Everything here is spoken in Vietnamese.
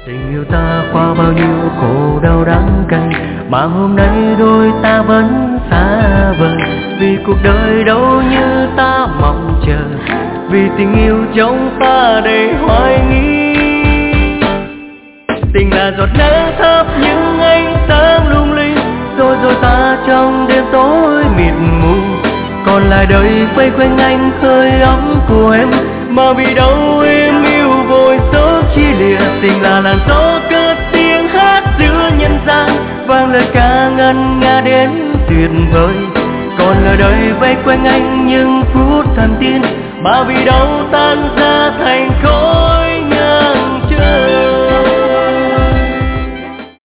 Tình yêu ta qua bao nhiêu khổ đau đắng cay, mà hôm nay đôi ta vẫn xa vời. Vì cuộc đời đâu như ta mong chờ, vì tình yêu trong ta đầy hoài nghi. Tình là giọt nắng thấp những ánh sáng lung linh, rồi ta trong đêm tối mịt mù. Còn lại đời quay quanh anh hơi ấm của em, mà vì đâu em yêu vội gió chia lìa. Tình là làn gió cất tiếng hát giữa nhân gian, vang lời ca ngân nga đến tuyệt vời. Còn lời đời vây quanh anh những phút thần tiên, mà vì đâu tan ra thành khói.